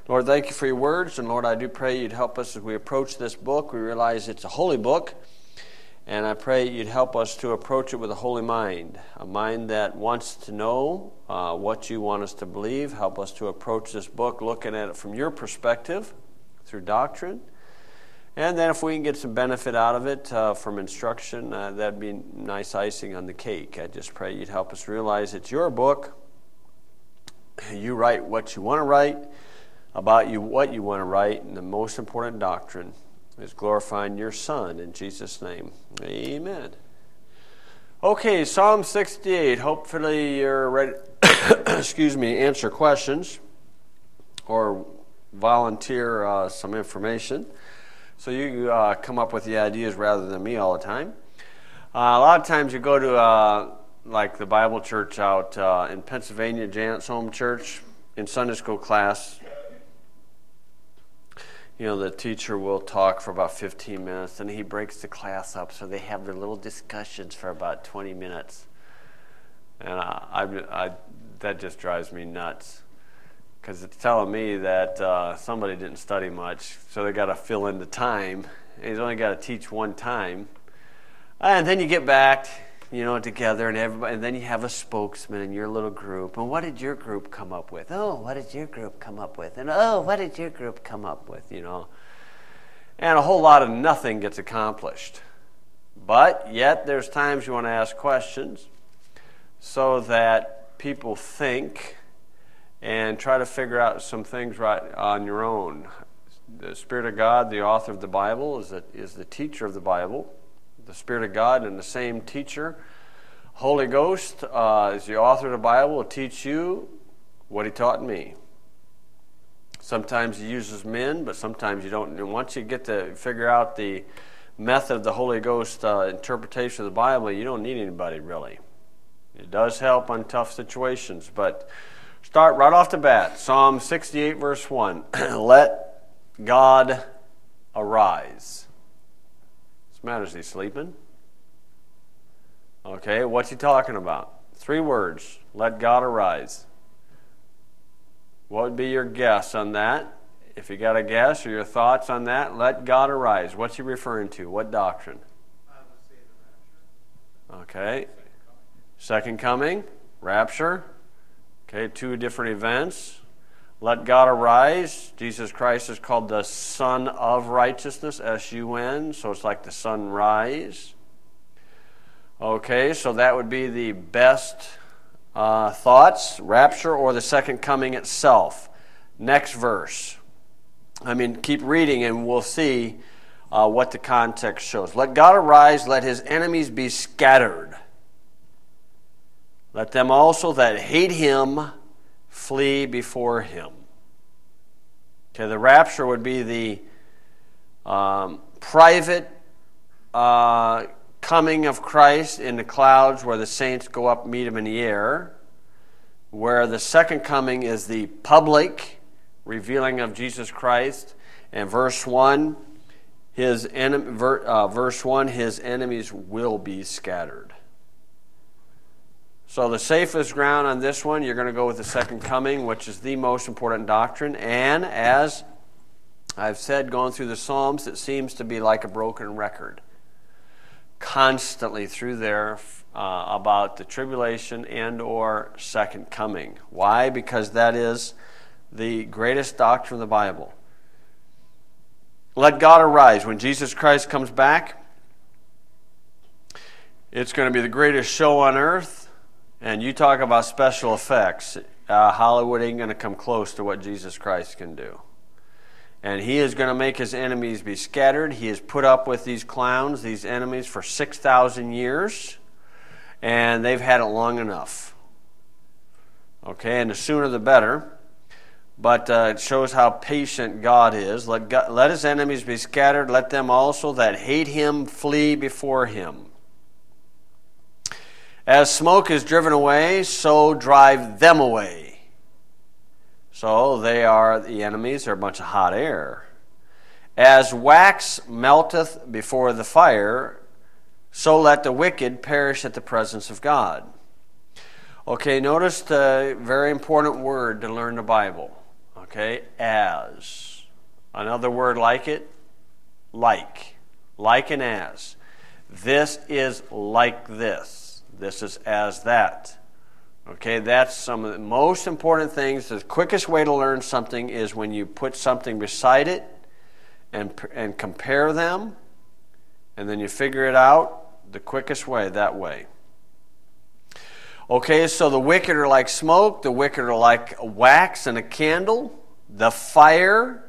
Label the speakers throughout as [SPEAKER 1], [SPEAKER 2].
[SPEAKER 1] Lord, thank you for your words, and Lord, I do pray you'd help us as we approach this book. We realize it's a holy book, and I pray you'd help us to approach it with a holy mind, a mind that wants to know what you want us to believe. Help us to approach this book looking at it from your perspective through doctrine. And then if we can get some benefit out of it from instruction, that'd be nice icing on the cake. I just pray you'd help us realize it's your book. You write what you want to write, about you what you want to write, and the most important doctrine is glorifying your Son. In Jesus' name, amen. Okay, Psalm 68. Hopefully you're ready answer questions or volunteer some information. So you come up with the ideas rather than me all the time. A lot of times you go to like the Bible church out in Pennsylvania, Janet's home church, in Sunday school class. You know, the teacher will talk for about 15 minutes, and he breaks the class up so they have their little discussions for about 20 minutes. And that just drives me nuts, because it's telling me that somebody didn't study much, so they got to fill in the time. And he's only got to teach one time. And then you get back, together, and everybody, and then you have a spokesman in your little group. And what did your group come up with? Oh, what did your group come up with? And oh, what did your group come up with? And a whole lot of nothing gets accomplished. But yet there's times you want to ask questions so that people think and try to figure out some things right on your own. The Spirit of God, the author of the Bible, is the teacher of the Bible. The Spirit of God and the same teacher. Holy Ghost is the author of the Bible, will teach you what he taught me. Sometimes he uses men, but sometimes you don't. And once you get to figure out the method of the Holy Ghost interpretation of the Bible, you don't need anybody really. It does help on tough situations, but start right off the bat. Psalm 68, verse 1. Let God arise. What's the matter? Is he sleeping? Okay, what's he talking about? 3 words. Let God arise. What would be your guess on that? If you got a guess or your thoughts on that, let God arise. What's he referring to? What doctrine?
[SPEAKER 2] I would say the rapture.
[SPEAKER 1] Okay. Second coming, rapture. Okay, 2 different events. Let God arise. Jesus Christ is called the Son of Righteousness, S-U-N, so it's like the sunrise. Okay, so that would be the best thoughts, rapture or the second coming itself. Next verse. Keep reading and we'll see what the context shows. Let God arise, let his enemies be scattered. Let them also that hate him flee before him. Okay, the rapture would be the private coming of Christ in the clouds where the saints go up and meet him in the air, where the second coming is the public revealing of Jesus Christ. And verse 1, his enemies will be scattered. So the safest ground on this one, you're going to go with the second coming, which is the most important doctrine. And as I've said, going through the Psalms, it seems to be like a broken record. Constantly through there about the tribulation and or second coming. Why? Because that is the greatest doctrine of the Bible. Let God arise. When Jesus Christ comes back, it's going to be the greatest show on earth. And you talk about special effects. Hollywood ain't going to come close to what Jesus Christ can do. And he is going to make his enemies be scattered. He has put up with these clowns, these enemies, for 6,000 years. And they've had it long enough. Okay, and the sooner the better. But it shows how patient God is. Let his enemies be scattered. Let them also that hate him flee before him. As smoke is driven away, so drive them away. So they are the enemies, they're a bunch of hot air. As wax melteth before the fire, so let the wicked perish at the presence of God. Okay, notice the very important word to learn the Bible. Okay, as. Another word like it, like. Like and as. This is like this. This is as that. Okay, that's some of the most important things. The quickest way to learn something is when you put something beside it and compare them, and then you figure it out the quickest way, that way. Okay, so the wicked are like smoke. The wicked are like wax in a candle. The fire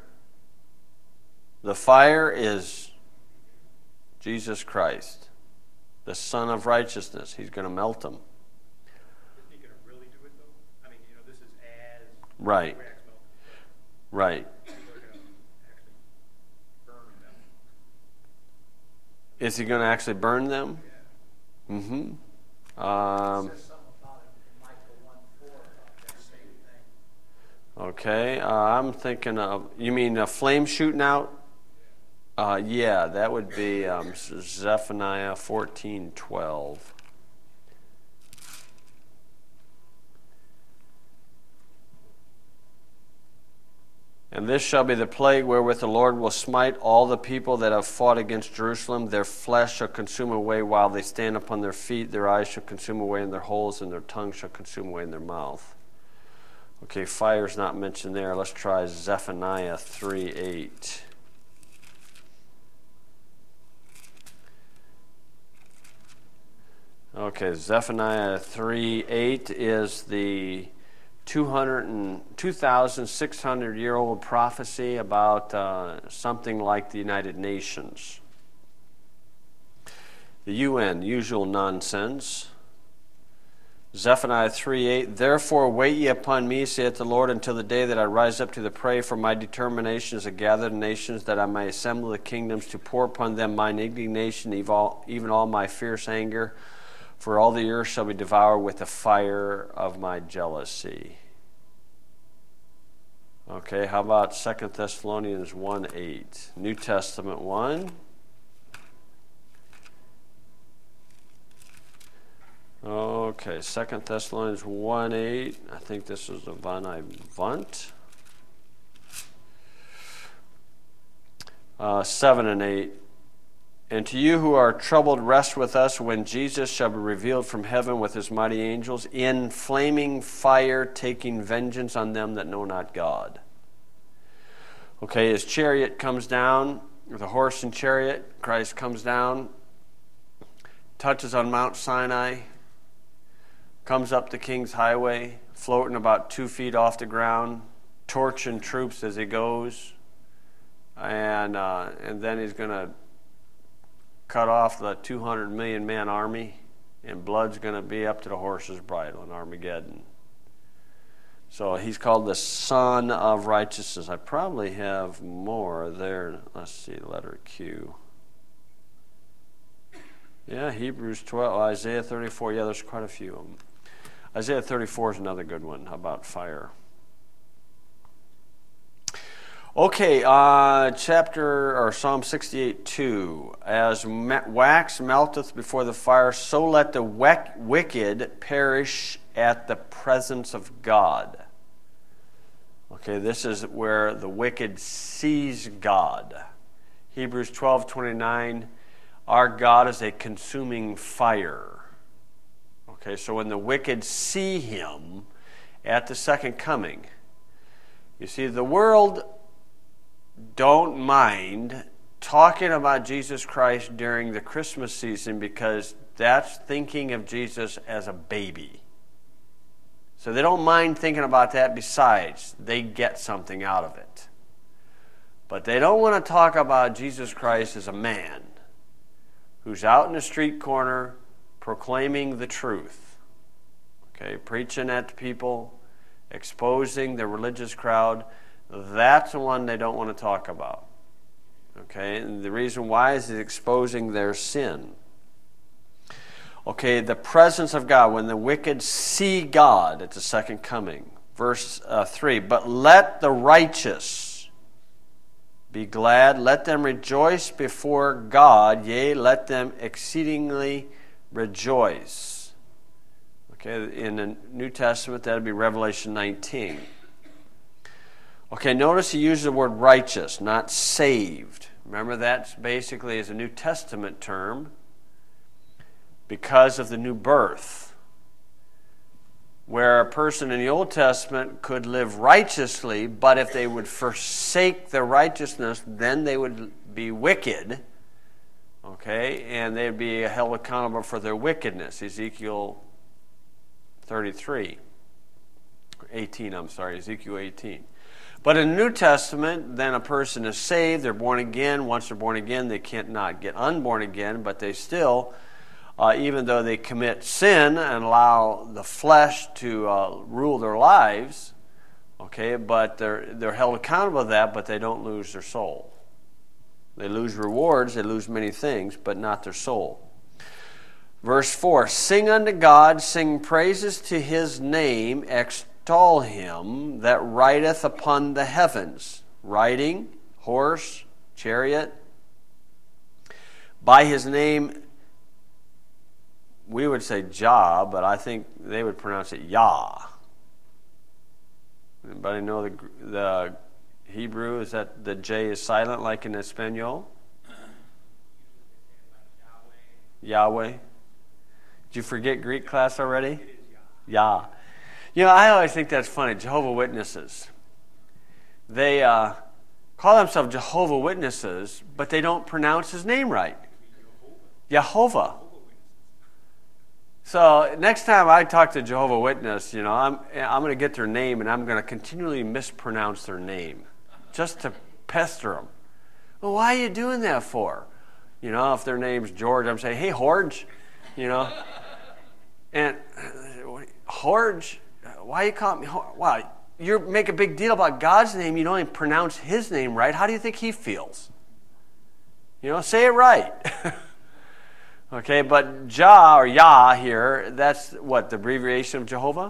[SPEAKER 1] is Jesus Christ, the Son of Righteousness. He's going to melt them.
[SPEAKER 2] Isn't he going to really do it, though? I mean, this is as
[SPEAKER 1] Right.
[SPEAKER 2] wax melting.
[SPEAKER 1] Right.
[SPEAKER 2] People are going to actually burn them.
[SPEAKER 1] Is he going to actually burn them?
[SPEAKER 2] Yeah.
[SPEAKER 1] Mm-hmm.
[SPEAKER 3] It says something about it in Micah 1:4 about that same thing.
[SPEAKER 1] Okay, I'm thinking of, you mean a flame shooting out? Yeah, that would be Zephaniah 14:12. And this shall be the plague wherewith the Lord will smite all the people that have fought against Jerusalem. Their flesh shall consume away while they stand upon their feet. Their eyes shall consume away in their holes, and their tongue shall consume away in their mouth. Okay, fire's not mentioned there. Let's try Zephaniah 3:8. Okay, Zephaniah 3:8 is the 2,600-year-old prophecy about something like the United Nations. The UN, usual nonsense. Zephaniah 3:8, therefore wait ye upon me, saith the Lord, until the day that I rise up to the prey, for my determination is to gather the nations, that I may assemble the kingdoms, to pour upon them mine indignation, even all my fierce anger. For all the earth shall be devoured with the fire of my jealousy. Okay, how about 2 Thessalonians 1:8? New Testament 1. Okay, 2 Thessalonians 1:8. I think this is the one I want. 7 and 8. And to you who are troubled, rest with us when Jesus shall be revealed from heaven with his mighty angels in flaming fire, taking vengeance on them that know not God. Okay, his chariot comes down, the horse and chariot, Christ comes down, touches on Mount Sinai, comes up the King's Highway, floating about 2 feet off the ground, torching troops as he goes, and then he's going to cut off the 200 million man army, and blood's going to be up to the horse's bridle in Armageddon. So he's called the Son of Righteousness. I probably have more there. Let's see, letter Q. Yeah, Hebrews 12, Isaiah 34. Yeah, there's quite a few of them. Isaiah 34 is another good one about fire. Okay, Psalm 68:2. As wax melteth before the fire, so let the wicked perish at the presence of God. Okay, this is where the wicked sees God. Hebrews 12:29. Our God is a consuming fire. Okay, so when the wicked see him at the second coming, you see, the world don't mind talking about Jesus Christ during the Christmas season because that's thinking of Jesus as a baby. So they don't mind thinking about that. Besides, they get something out of it. But they don't want to talk about Jesus Christ as a man who's out in the street corner proclaiming the truth. Okay, preaching at the people, exposing the religious crowd. That's the one they don't want to talk about. Okay, and the reason why is he's exposing their sin. Okay, the presence of God, when the wicked see God at the second coming. Verse 3, but let the righteous be glad, let them rejoice before God, yea, let them exceedingly rejoice. Okay, in the New Testament, that would be Revelation 19. Okay, notice he uses the word righteous, not saved. Remember, that basically is a New Testament term because of the new birth, where a person in the Old Testament could live righteously, but if they would forsake their righteousness, then they would be wicked, okay, and they'd be held accountable for their wickedness. Ezekiel 18, Ezekiel 18. But in the New Testament, then a person is saved, they're born again. Once they're born again, they can't not get unborn again, but they still, even though they commit sin and allow the flesh to rule their lives, okay, but they're held accountable for that, but they don't lose their soul. They lose rewards, they lose many things, but not their soul. Verse 4, sing unto God, sing praises to his name, extol him that rideth upon the heavens. Riding, horse, chariot. By his name, we would say Jah, but I think they would pronounce it Yah. Anybody know the Hebrew? Is that the J is silent like in Espanol? Yahweh. Did you forget Greek class already? Yah. You know, I always think that's funny. Jehovah's Witnesses. They call themselves Jehovah's Witnesses, but they don't pronounce his name right. Jehovah. So next time I talk to Jehovah's Witness, you know, I'm going to get their name and I'm going to continually mispronounce their name, just to pester them. Well, why are you doing that for? You know, if their name's George, I'm saying, hey, Horge, you know. And Horge, why you call me Horge? Wow, you make a big deal about God's name, you don't even pronounce his name right. How do you think he feels? You know, say it right. Okay, but Jah or Yah here, that's what, the abbreviation of Jehovah?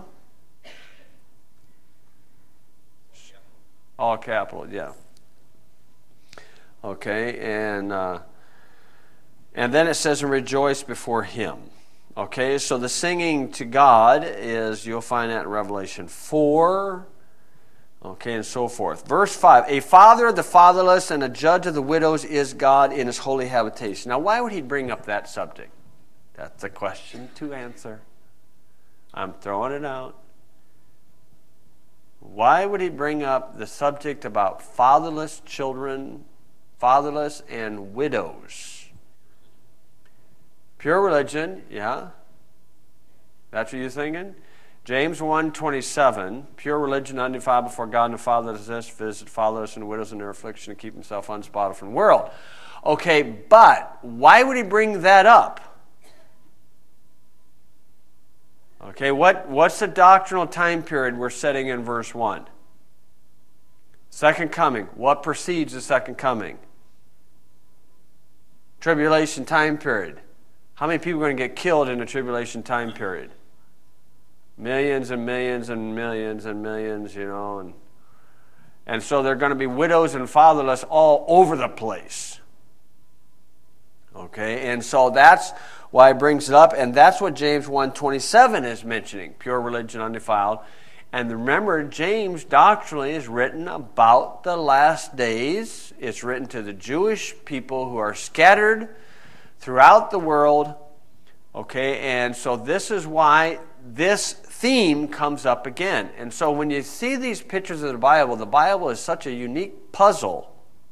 [SPEAKER 1] All capital, yeah. Okay, and then it says, and rejoice before him. Okay, so the singing to God is, you'll find that in Revelation 4, okay, and so forth. Verse 5, a father of the fatherless and a judge of the widows is God in his holy habitation. Now, why would he bring up that subject? That's a question to answer. I'm throwing it out. Why would he bring up the subject about fatherless children, fatherless and widows? Pure religion, yeah. That's what you're thinking? James 1:27, pure religion undefiled before God and the Father is this, visit fatherless and widows in their affliction and keep himself unspotted from the world. Okay, but why would he bring that up? Okay, what's the doctrinal time period we're setting in verse 1? Second coming. What precedes the second coming? Tribulation time period. How many people are going to get killed in the tribulation time period? Millions and millions and millions and millions, you know. And so they're going to be widows and fatherless all over the place. Okay, and so that's why it brings it up, and that's what James 1:27 is mentioning, pure religion undefiled. And remember, James doctrinally is written about the last days. It's written to the Jewish people who are scattered throughout the world. Okay, and so this is why this theme comes up again. And so when you see these pictures of the Bible is such a unique puzzle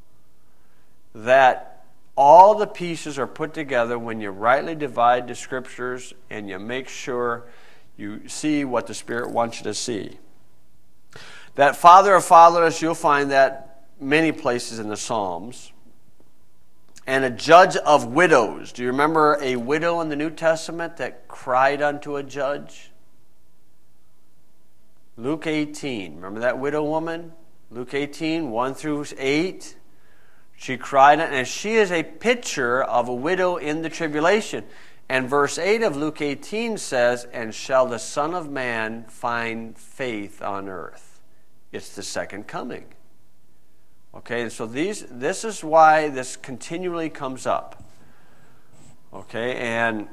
[SPEAKER 1] that all the pieces are put together when you rightly divide the scriptures and you make sure you see what the Spirit wants you to see. That father of fatherless, you'll find that many places in the Psalms. And a judge of widows. Do you remember a widow in the New Testament that cried unto a judge? Luke 18. Remember that widow woman? Luke 18, 1-8. She cried, and she is a picture of a widow in the tribulation. And verse 8 of Luke 18 says, and shall the Son of Man find faith on earth? It's the second coming. Okay, and so this is why this continually comes up. Okay, and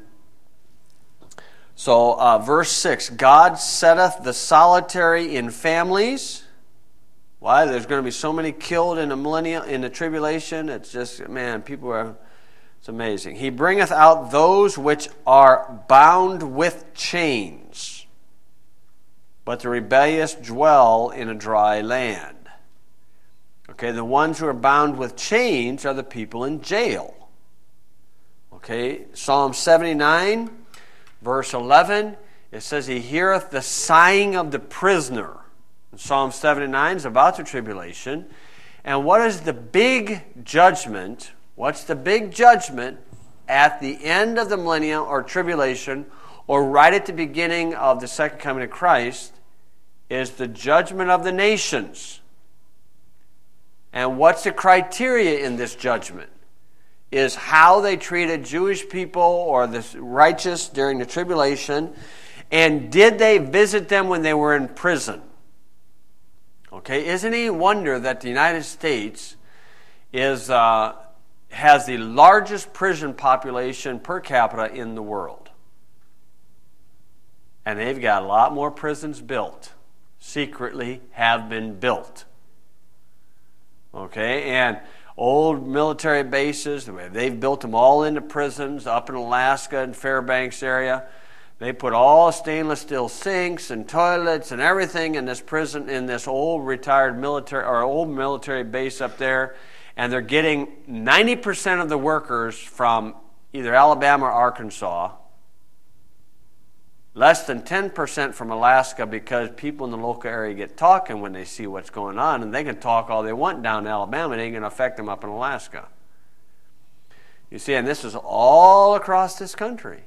[SPEAKER 1] so verse 6, God setteth the solitary in families. Why? There's going to be so many killed in the millennium, in the tribulation. It's just, man, it's amazing. He bringeth out those which are bound with chains, but the rebellious dwell in a dry land. Okay, the ones who are bound with chains are the people in jail. Okay, Psalm 79, verse 11, it says, He heareth the sighing of the prisoner. Psalm 79 is about the tribulation. And what is the big judgment? What's the big judgment at the end of the millennium or tribulation, or right at the beginning of the second coming of Christ, is the judgment of the nations. And what's the criteria in this judgment? Is how they treated Jewish people or the righteous during the tribulation, and did they visit them when they were in prison? Okay, isn't it a wonder that the United States has the largest prison population per capita in the world? And they've got a lot more prisons built, secretly have been built. Okay, and old military bases, they've built them all into prisons up in Alaska and Fairbanks area. They put all stainless steel sinks and toilets and everything in this prison, in this old retired military or old military base up there, and they're getting 90% of the workers from either Alabama or Arkansas, less than 10% from Alaska, because people in the local area get talking when they see what's going on, and they can talk all they want down in Alabama, it ain't going to affect them up in Alaska. You see, and this is all across this country.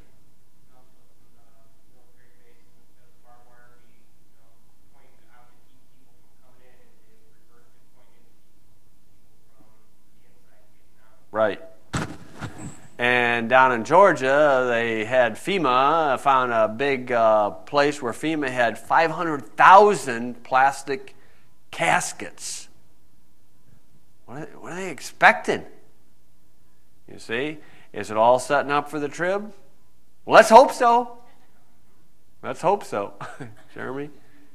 [SPEAKER 1] Right. And down in Georgia, they had FEMA, found a big place where FEMA had 500,000 plastic caskets. What are they expecting? You see? Is it all setting up for the trib? Well, let's hope so. Let's hope so. Jeremy?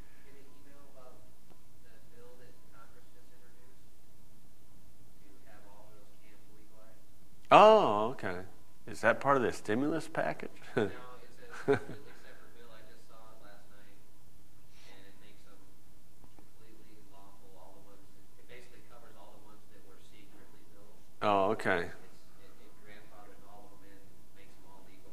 [SPEAKER 1] Oh, okay. Is that part of the stimulus package?
[SPEAKER 4] No, it's a separate bill. I just saw it last night, and it makes them completely lawful. All the ones, it basically covers all the ones that were secretly built.
[SPEAKER 1] Oh, okay.
[SPEAKER 4] It grandfathered all of them in, makes them all legal.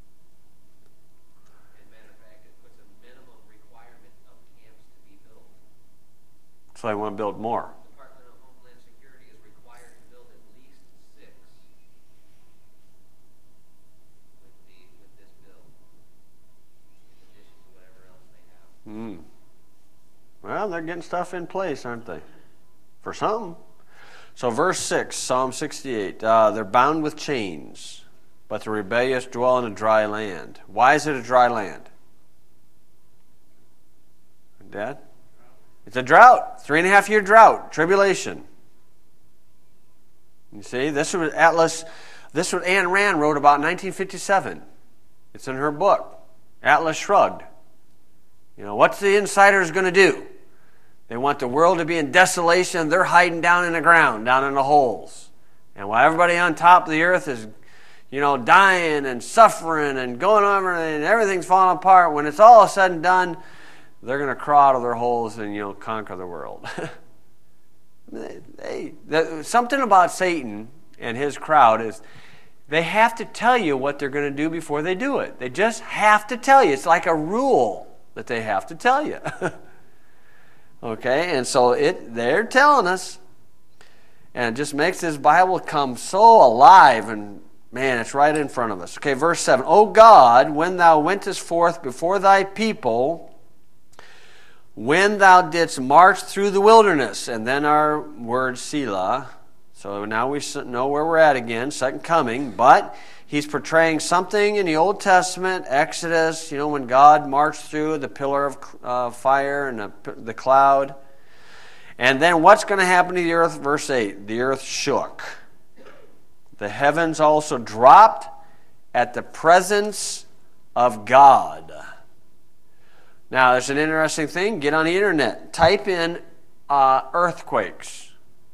[SPEAKER 4] And matter of fact, it puts a minimum requirement of camps to be built.
[SPEAKER 1] So I want to build more.
[SPEAKER 4] Department of Homeland Security is required to build at least 6 with this bill, in addition to whatever else they have.
[SPEAKER 1] Well, they're getting stuff in place, aren't they? For something. So verse 6, Psalm 68, they're bound with chains, but the rebellious dwell in a dry land. Why is it a dry land? Dad? It's a drought, 3.5-year drought, tribulation. You see, this is what Ayn Rand wrote about in 1957. It's in her book, Atlas Shrugged. You know, what's the insiders going to do? They want the world to be in desolation. They're hiding down in the ground, down in the holes. And while everybody on top of the earth is, dying and suffering and going over and everything's falling apart, when it's all said and done, they're going to crawl out of their holes and, conquer the world. Something about Satan and his crowd is they have to tell you what they're going to do before they do it. They just have to tell you. It's like a rule that they have to tell you. Okay, and so they're telling us, and it just makes this Bible come so alive, and man, it's right in front of us. Okay, verse 7, O God, when thou wentest forth before thy people, when thou didst march through the wilderness, and then our word Selah. So now we know where we're at again, second coming, but he's portraying something in the Old Testament, Exodus, when God marched through the pillar of fire and the cloud. And then what's going to happen to the earth? Verse 8, the earth shook. The heavens also dropped at the presence of God. Now, there's an interesting thing. Get on the internet. Type in earthquakes.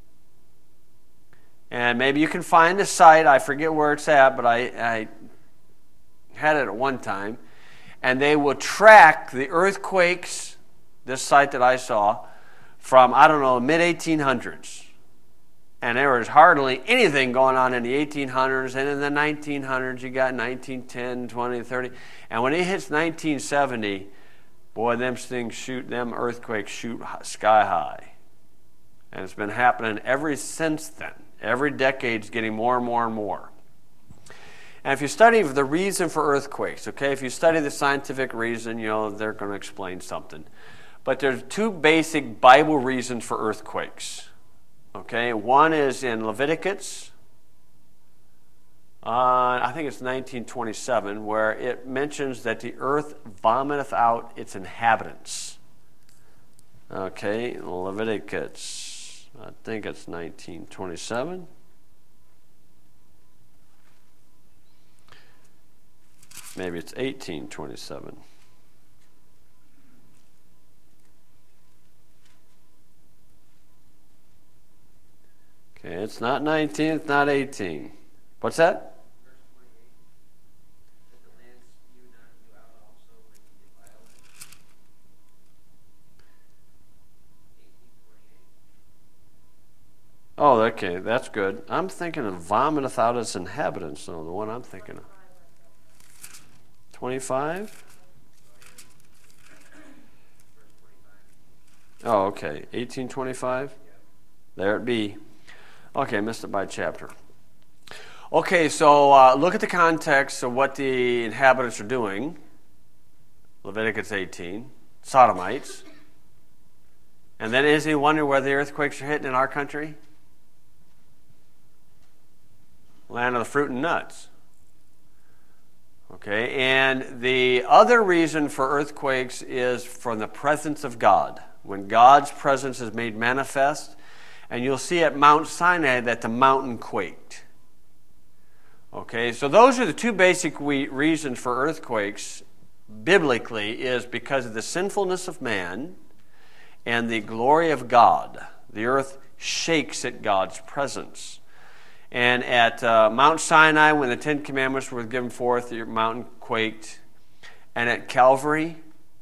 [SPEAKER 1] And maybe you can find the site. I forget where it's at, but I had it at one time. And they will track the earthquakes, this site that I saw, from, I don't know, mid-1800s. And there was hardly anything going on in the 1800s. And in the 1900s, you got 1910, 20, 30. And when it hits 1970, boy, them earthquakes shoot sky high. And it's been happening ever since then. Every decade's getting more and more and more. And if you study the reason for earthquakes, okay, if you study the scientific reason, they're going to explain something. But there's two basic Bible reasons for earthquakes. Okay, one is in Leviticus, I think it's 1927, where it mentions that the earth vomiteth out its inhabitants. Okay, Leviticus. I think it's 1927. Maybe it's 1827. Okay, it's not 19, it's not 18. What's that?
[SPEAKER 4] Verse 28, that the land spew not you out also when you defile it. 18:28.
[SPEAKER 1] Oh, okay, that's good. I'm thinking of vomiteth out its inhabitants, though, the one I'm thinking of. 25?
[SPEAKER 4] Verse 25.
[SPEAKER 1] Oh, okay, 1825? There it be. Okay, I missed it by a chapter. Okay, so look at the context of what the inhabitants are doing. Leviticus 18, Sodomites. And then is he wondering where the earthquakes are hitting in our country? Land of the fruit and nuts. Okay, and the other reason for earthquakes is from the presence of God. When God's presence is made manifest, and you'll see at Mount Sinai that the mountain quaked. Okay, so those are the two basic reasons for earthquakes biblically, is because of the sinfulness of man and the glory of God. The earth shakes at God's presence. And at Mount Sinai, when the Ten Commandments were given forth, the mountain quaked. And at Calvary,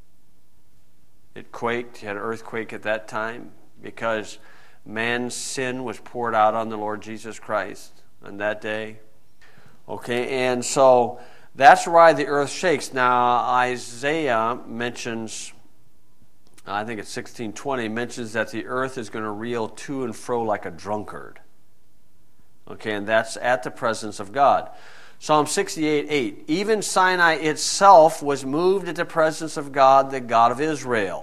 [SPEAKER 1] it quaked. You had an earthquake at that time because man's sin was poured out on the Lord Jesus Christ on that day. Okay, and so that's why the earth shakes. Now, Isaiah mentions, I think it's 16:20, mentions that the earth is going to reel to and fro like a drunkard. Okay, and that's at the presence of God. Psalm 68:8, even Sinai itself was moved at the presence of God, the God of Israel.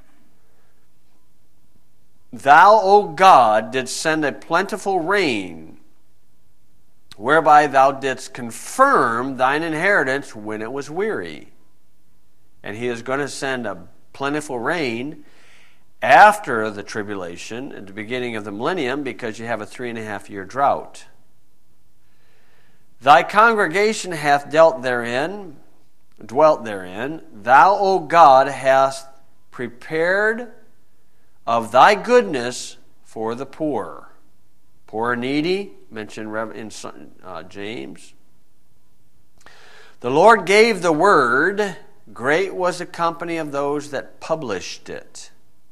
[SPEAKER 1] Thou, O God, didst send a plentiful rain, whereby thou didst confirm thine inheritance when it was weary. And he is going to send a plentiful rain after the tribulation, at the beginning of the millennium, because you have a 3.5-year drought. Thy congregation hath dwelt therein. Thou, O God, hast prepared of thy goodness for the poor. Poor and needy, mentioned in James. The Lord gave the word, great was the company of those that published it.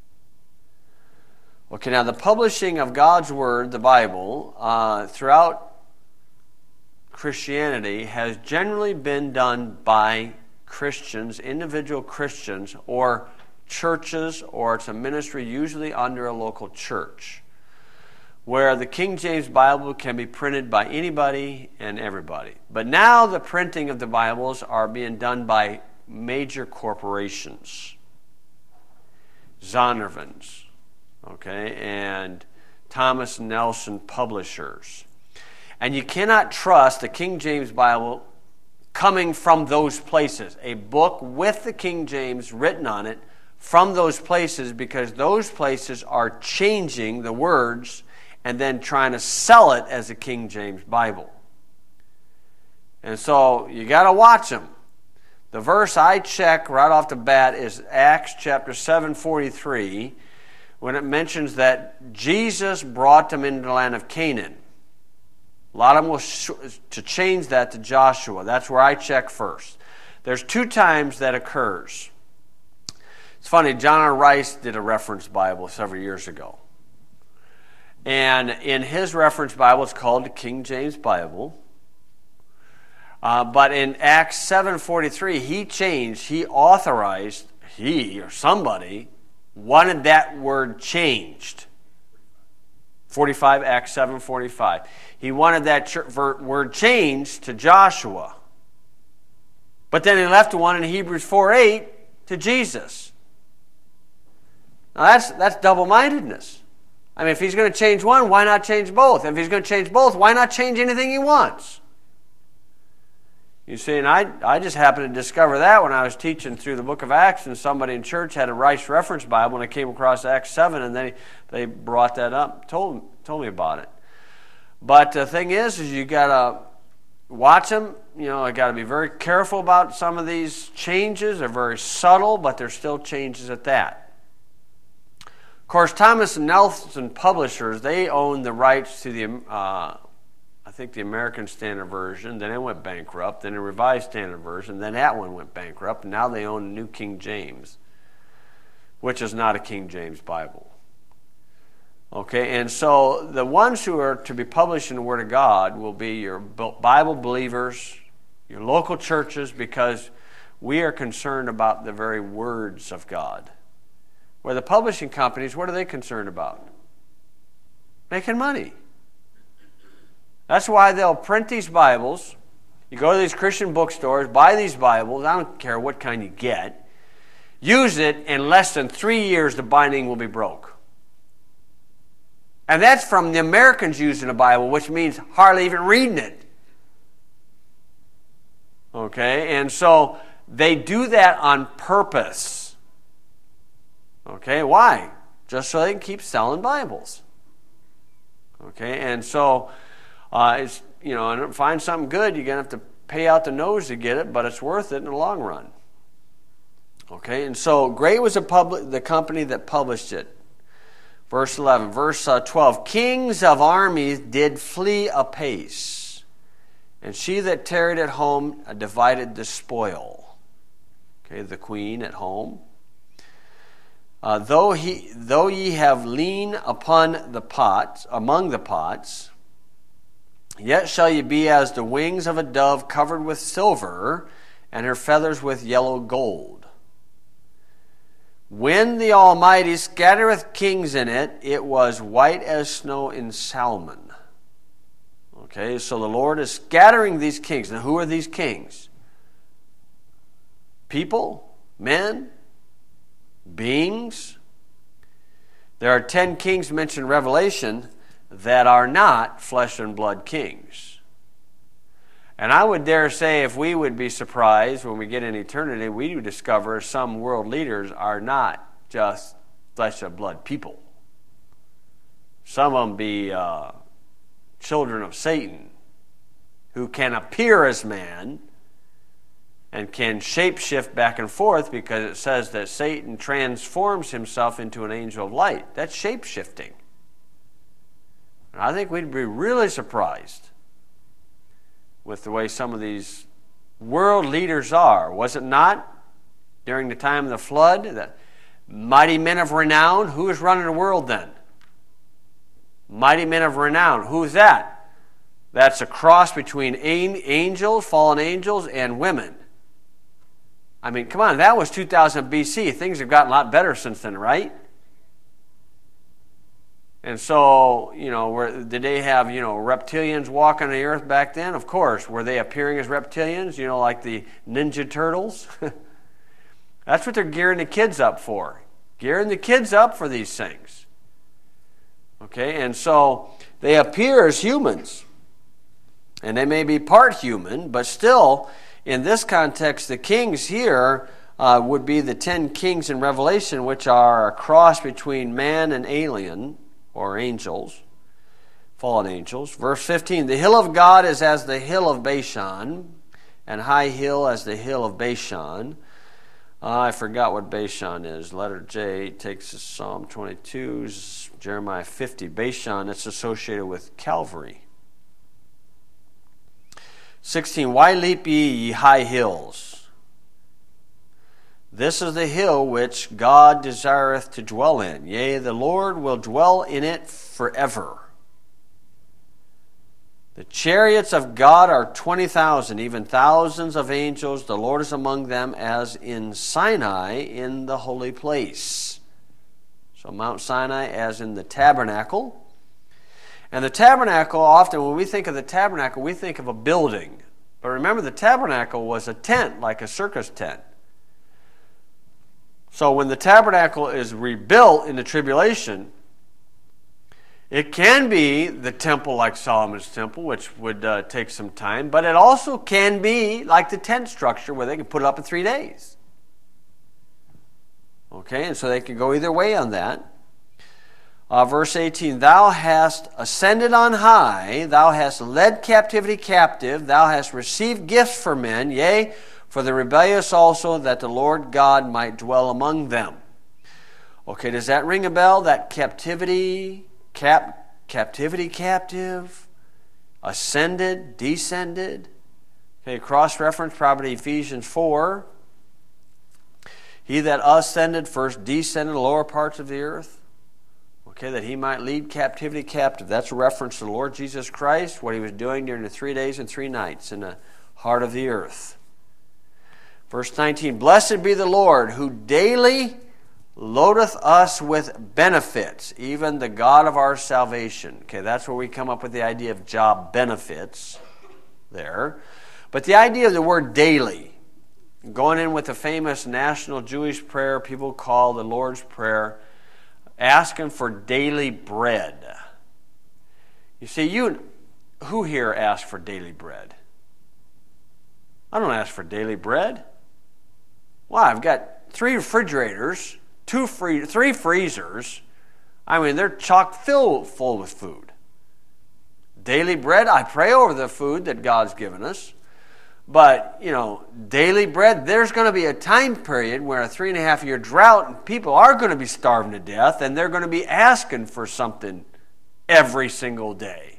[SPEAKER 1] Okay, now the publishing of God's Word, the Bible, throughout Christianity has generally been done by Christians, individual Christians, or churches, or it's a ministry usually under a local church, where the King James Bible can be printed by anybody and everybody. But now the printing of the Bibles are being done by major corporations, Zondervan's, okay, and Thomas Nelson Publishers. And you cannot trust the King James Bible coming from those places. A book with the King James written on it from those places, because those places are changing the words and then trying to sell it as a King James Bible. And so you got to watch them. The verse I check right off the bat is Acts chapter 7:43, when it mentions that Jesus brought them into the land of Canaan. A lot of them will to change that to Joshua. That's where I check first. There's 2 times that occurs. It's funny, John R. Rice did a reference Bible several years ago. And in his reference Bible, it's called the King James Bible. But in Acts 7:43, he authorized, he or somebody wanted that word changed. 45, Acts 7:45. He wanted that word changed to Joshua. But then he left one in Hebrews 4:8 to Jesus. Now that's double-mindedness. I mean, if he's going to change one, why not change both? If he's going to change both, why not change anything he wants? You see, and I just happened to discover that when I was teaching through the book of Acts, and somebody in church had a Rice Reference Bible, and I came across Acts 7, and they brought that up, told me about it. But the thing is you got to watch them. You know, I got to be very careful about some of these changes. They're very subtle, but they're still changes at that. Of course, Thomas and Nelson Publishers, they own the rights to the I think the American Standard Version, then it went bankrupt, then the Revised Standard Version, then that one went bankrupt, and now they own the New King James, which is not a King James Bible. Okay, and so the ones who are to be published in the Word of God will be your Bible believers, your local churches, because we are concerned about the very words of God. Where the publishing companies, what are they concerned about? Making money. That's why they'll print these Bibles. You go to these Christian bookstores, buy these Bibles, I don't care what kind you get, use it, in less than 3 years the binding will be broke. And that's from the Americans using the Bible, which means hardly even reading it. Okay, and so they do that on purpose. Okay, why? Just so they can keep selling Bibles. Okay, and so it's, you know, and find something good, you're going to have to pay out the nose to get it, but it's worth it in the long run. Okay, and so great was the company that published it. Verse 11. Verse 12. Kings of armies did flee apace, and she that tarried at home divided the spoil. Okay, the queen at home. Though ye have lean upon the pots, among the pots, yet shall ye be as the wings of a dove covered with silver, and her feathers with yellow gold. When the Almighty scattereth kings in it, it was white as snow in Salmon. Okay, so the Lord is scattering these kings. Now, who are these kings? People? Men? Beings? There are 10 kings mentioned in Revelation that are not flesh and blood kings. And I would dare say, if we would be surprised when we get in eternity, we would discover some world leaders are not just flesh and blood people. Some of them be children of Satan who can appear as man and can shapeshift back and forth, because it says that Satan transforms himself into an angel of light. That's shapeshifting. And I think we'd be really surprised with the way some of these world leaders are. Was it not during the time of the flood? The mighty men of renown. Who is running the world then? Mighty men of renown. Who is that? That's a cross between angels, fallen angels, and women. I mean, come on, that was 2000 BC. Things have gotten a lot better since then, right? And so, you know, did they have, you know, reptilians walking the earth back then? Of course. Were they appearing as reptilians, you know, like the Ninja Turtles? That's what they're gearing the kids up for. Gearing the kids up for these things. Okay, and so they appear as humans. And they may be part human, but still, in this context, the kings here would be the 10 kings in Revelation, which are a cross between man and alien, or angels, fallen angels. Verse 15, the hill of God is as the hill of Bashan, and high hill as the hill of Bashan. I forgot what Bashan is. Letter J takes us Psalm 22, Jeremiah 50. Bashan, it's associated with Calvary. 16, why leap ye high hills? This is the hill which God desireth to dwell in. Yea, the Lord will dwell in it forever. The chariots of God are 20,000, even thousands of angels. The Lord is among them as in Sinai in the holy place. So Mount Sinai as in the tabernacle. And the tabernacle, often when we think of the tabernacle, we think of a building. But remember, the tabernacle was a tent, like a circus tent. So when the tabernacle is rebuilt in the tribulation, it can be the temple like Solomon's temple, which would take some time, but it also can be like the tent structure where they can put it up in 3 days. Okay, and so they can go either way on that. Verse 18, thou hast ascended on high, thou hast led captivity captive, thou hast received gifts for men, yea, for the rebellious also, that the Lord God might dwell among them. Okay, does that ring a bell? That captivity, captive, ascended, descended. Okay, cross-reference probably Ephesians 4. He that ascended first descended the lower parts of the earth. Okay, that he might lead captivity captive. That's a reference to the Lord Jesus Christ, what he was doing during the 3 days and 3 nights in the heart of the earth. Verse 19, blessed be the Lord, who daily loadeth us with benefits, even the God of our salvation. Okay, that's where we come up with the idea of job benefits there. But the idea of the word daily, going in with the famous national Jewish prayer people call the Lord's Prayer, asking for daily bread. You see, who here asks for daily bread? I don't ask for daily bread. Why? I've got 3 refrigerators, 3 freezers. I mean, they're chock full with food. Daily bread, I pray over the food that God's given us. But, daily bread, there's going to be a time period where a 3.5-year drought and people are going to be starving to death and they're going to be asking for something every single day.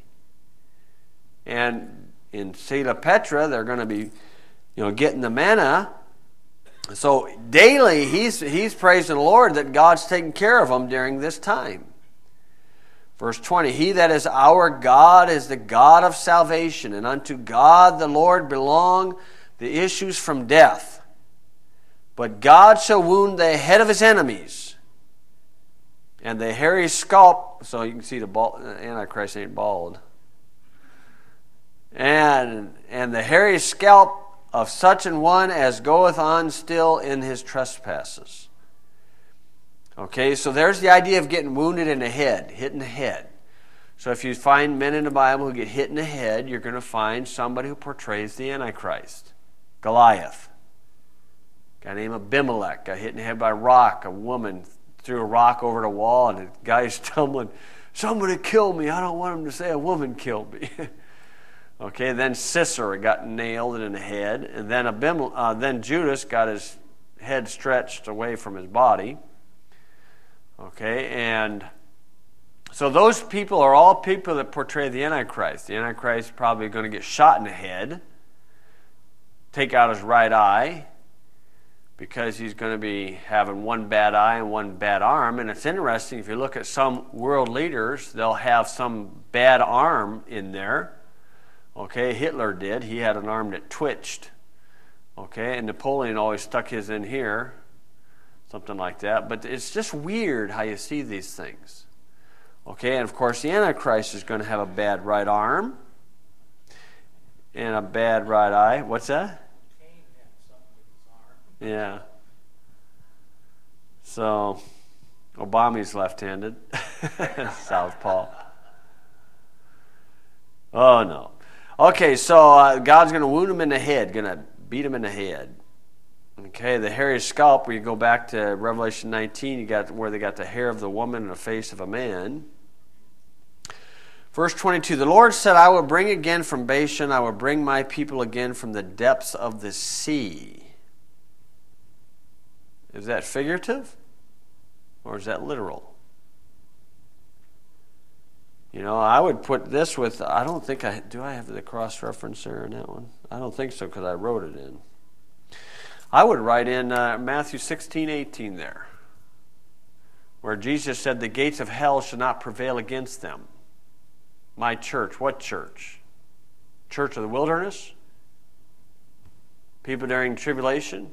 [SPEAKER 1] And in Sela Petra, they're going to be, getting the manna. So daily, he's praising the Lord that God's taking care of them during this time. Verse 20, he that is our God is the God of salvation, and unto God the Lord belong the issues from death. But God shall wound the head of his enemies, and the hairy scalp, so you can see the Antichrist ain't bald, and the hairy scalp of such an one as goeth on still in his trespasses. Okay, so there's the idea of getting wounded in the head, hit in the head. So if you find men in the Bible who get hit in the head, you're going to find somebody who portrays the Antichrist. Goliath. A guy named Abimelech got hit in the head by a rock. A woman threw a rock over the wall, and the guy's stumbling. Somebody killed me. I don't want him to say a woman killed me. Okay, then Sisera got nailed in the head, and then Judas got his head stretched away from his body. Okay, and so those people are all people that portray the Antichrist. The Antichrist is probably going to get shot in the head, take out his right eye, because he's going to be having one bad eye and one bad arm. And it's interesting, if you look at some world leaders, they'll have some bad arm in there. Okay, Hitler did. He had an arm that twitched. Okay, and Napoleon always stuck his in here. Something like that. But it's just weird how you see these things. Okay, and of course the Antichrist is going to have a bad right arm and a bad right eye. What's that?
[SPEAKER 3] Cain had something with his arm.
[SPEAKER 1] Yeah. So, Obama's left-handed. Southpaw. Oh, no. Okay, so God's going to wound him in the head, going to beat him in the head. Okay, the hairy scalp, where you go back to Revelation 19, you got where they got the hair of the woman and the face of a man. Verse 22, the Lord said, I will bring again from Bashan, I will bring my people again from the depths of the sea. Is that figurative or is that literal? I would put this with, I don't think do I have the cross-reference there in that one? I don't think so because I wrote it in. I would write in Matthew 16:18 there, where Jesus said, the gates of hell shall not prevail against them. My church, what church? Church of the wilderness? People during tribulation?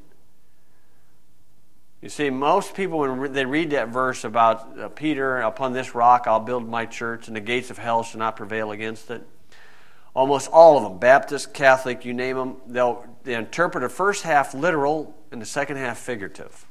[SPEAKER 1] You see, most people, when they read that verse about Peter, upon this rock I'll build my church, and the gates of hell shall not prevail against it. Almost all of them, Baptist, Catholic, you name them, they interpret the first half literal and the second half figurative.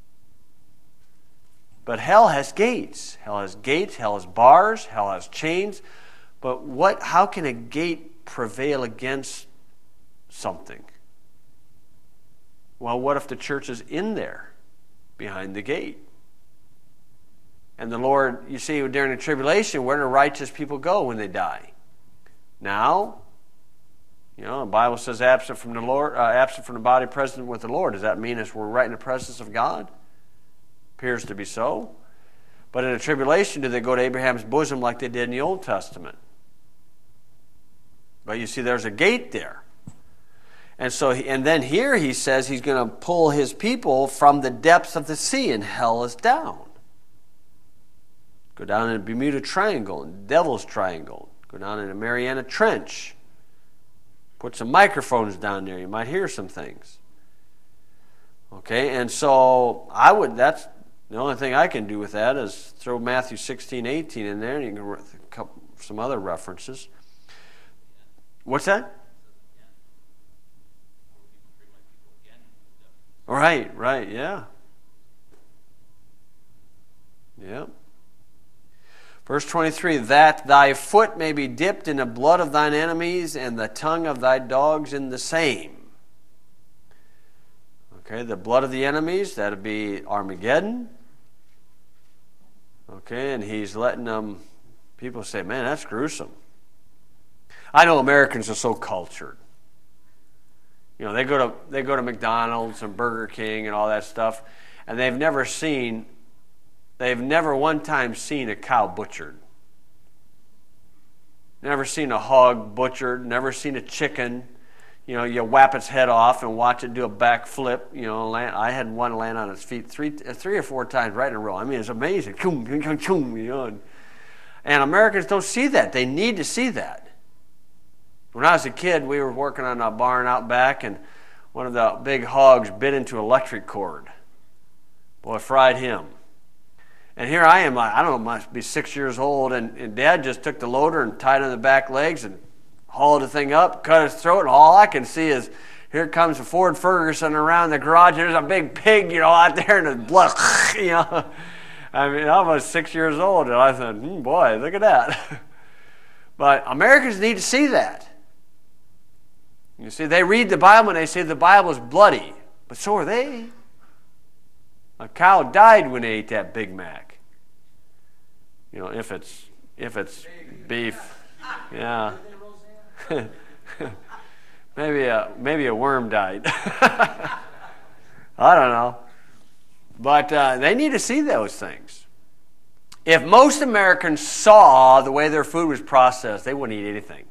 [SPEAKER 1] But hell has gates. Hell has gates, hell has bars, hell has chains. But how can a gate prevail against something? Well, what if the church is in there, behind the gate? And the Lord, you see, during the tribulation, where do righteous people go when they die? Now, the Bible says absent from the Lord, absent from the body, present with the Lord. Does that mean we're right in the presence of God? Appears to be so. But in the tribulation, do they go to Abraham's bosom like they did in the Old Testament? But you see, there's a gate there. And then here he says he's going to pull his people from the depths of the sea, and hell is down. Go down in the Bermuda Triangle and Devil's Triangle. Go down in the Mariana Trench. Put some microphones down there. You might hear some things. Okay, and so that's the only thing I can do with that is throw Matthew 16:18 in there, and you can some other references. What's that? Right, yeah. Yep. Verse 23, that thy foot may be dipped in the blood of thine enemies, and the tongue of thy dogs in the same. Okay, the blood of the enemies, that would be Armageddon. Okay, and he's letting them, people say, man, that's gruesome. I know Americans are so cultured. They go to McDonald's and Burger King and all that stuff, and they've never one time seen a cow butchered. Never seen a hog butchered, never seen a chicken. You whap its head off and watch it do a backflip. I had one land on its feet three or four times right in a row. I mean, it's amazing. And Americans don't see that. They need to see that. When I was a kid, we were working on a barn out back, and one of the big hogs bit into an electric cord. Boy, fried him. And here I am, I don't know, must be 6 years old, and Dad just took the loader and tied on the back legs and hauled the thing up, cut his throat, and all I can see is here comes a Ford Ferguson around the garage, and there's a big pig, out there, and the blood, I mean, I was 6 years old, and I thought, boy, look at that. But Americans need to see that. You see, they read the Bible and they say the Bible is bloody, but so are they. A cow died when they ate that Big Mac. If it's beef, yeah. maybe a worm died. I don't know, but they need to see those things. If most Americans saw the way their food was processed, they wouldn't eat anything.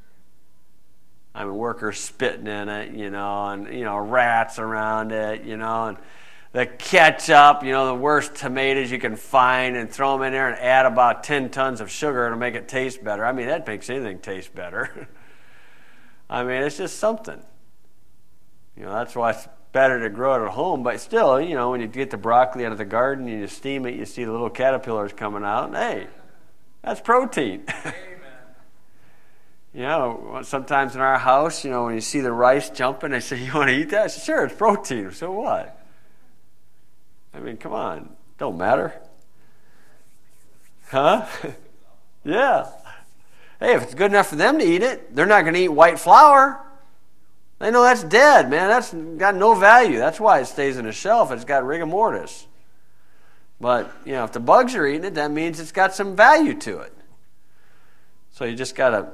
[SPEAKER 1] I mean, workers spitting in it, and rats around it, and the ketchup, the worst tomatoes you can find, and throw them in there and add about 10 tons of sugar to make it taste better. I mean, that makes anything taste better. I mean, it's just something. That's why it's better to grow it at home. But still, when you get the broccoli out of the garden and you steam it, you see the little caterpillars coming out. And, hey, that's protein. Sometimes in our house, when you see the rice jumping, they say, you want to eat that? I say, sure, it's protein. So what? I mean, come on. Don't matter. Huh? Yeah. Hey, if it's good enough for them to eat it, they're not going to eat white flour. They know that's dead, man. That's got no value. That's why it stays on the shelf. It's got rigor mortis. But, if the bugs are eating it, that means it's got some value to it. So you just got to,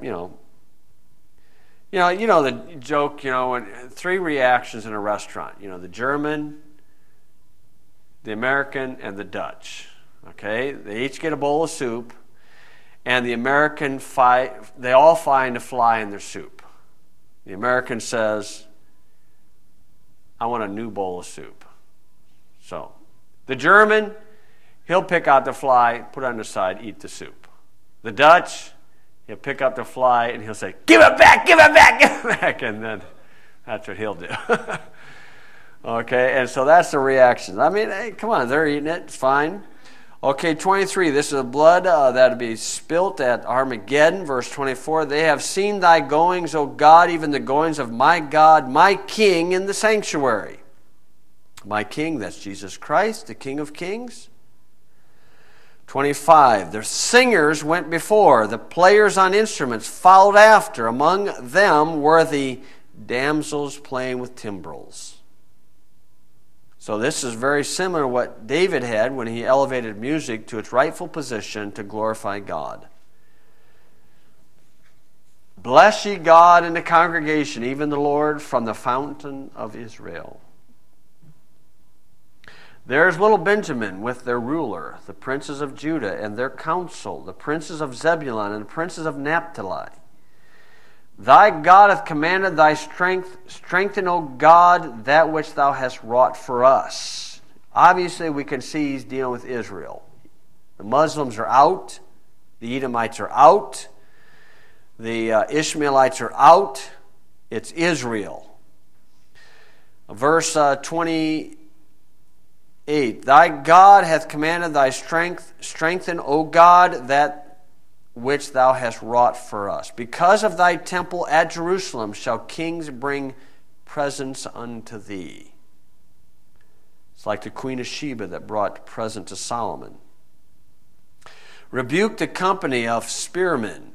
[SPEAKER 1] the joke, when 3 reactions in a restaurant. The German, the American and the Dutch. Okay, they each get a bowl of soup, and the American they all find a fly in their soup. The American says, I want a new bowl of soup. So, the German, he'll pick out the fly, put it on the side, eat the soup. The Dutch, he'll pick up the fly and he'll say, give it back, give it back, give it back. And then that's what he'll do. Okay, and so that's the reaction. I mean, hey, come on, they're eating it, it's fine. Okay, 23, this is the blood that'll be spilt at Armageddon. Verse 24, they have seen thy goings, O God, even the goings of my God, my King in the sanctuary. My King, that's Jesus Christ, the King of kings. 25, the singers went before, the players on instruments followed after. Among them were the damsels playing with timbrels. So this is very similar to what David had when he elevated music to its rightful position to glorify God. Bless ye God in the congregation, even the Lord from the fountain of Israel. There's little Benjamin with their ruler, the princes of Judah and their council, the princes of Zebulun and the princes of Naphtali. Thy God hath commanded thy strength. Strengthen, O God, that which thou hast wrought for us. Obviously, we can see he's dealing with Israel. The Muslims are out. The Edomites are out. The Ishmaelites are out. It's Israel. Verse 28. Thy God hath commanded thy strength. Strengthen, O God, that which thou hast wrought for us. Because of thy temple at Jerusalem shall kings bring presents unto thee. It's like the Queen of Sheba that brought present to Solomon. Rebuke the company of spearmen,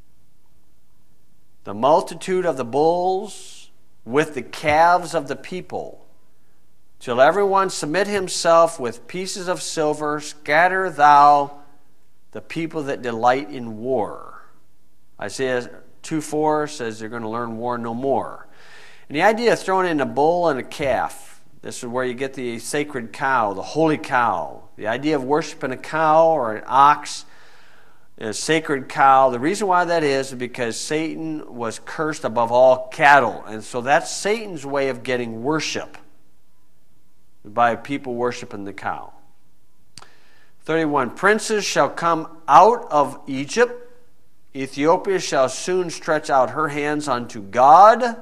[SPEAKER 1] the multitude of the bulls with the calves of the people, till everyone submit himself with pieces of silver. Scatter thou the people that delight in war. Isaiah 2:4 says they're going to learn war no more. And the idea of throwing in a bull and a calf, this is where you get the sacred cow, the holy cow. The idea of worshiping a cow or an ox, a sacred cow. The reason why that is because Satan was cursed above all cattle. And so that's Satan's way of getting worship, by people worshiping the cow. 31, princes shall come out of Egypt. Ethiopia shall soon stretch out her hands unto God.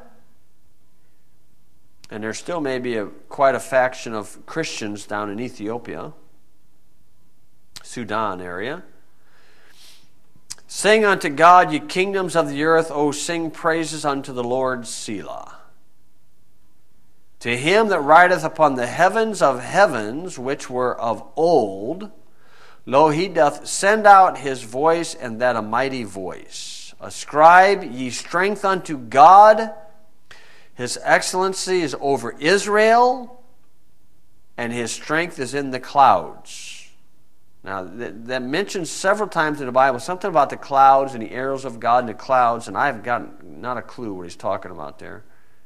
[SPEAKER 1] And there still may be quite a faction of Christians down in Ethiopia, Sudan area. Sing unto God, ye kingdoms of the earth. O sing praises unto the Lord, Selah. To him that rideth upon the heavens of heavens, which were of old, lo, he doth send out his voice, and that a mighty voice. Ascribe ye strength unto God. His excellency is over Israel, and his strength is in the clouds. Now, that mentions several times in the Bible something about the clouds and the arrows of God in the clouds, and I've got not a clue what he's talking about there.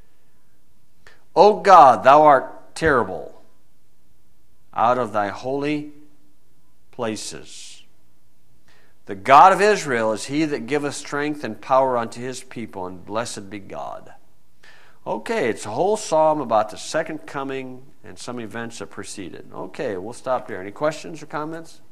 [SPEAKER 1] O God, thou art terrible out of thy holy places. The God of Israel is he that giveth strength and power unto his people, and blessed be God. Okay, it's a whole psalm about the second coming and some events that preceded. Okay, we'll stop there. Any questions or comments?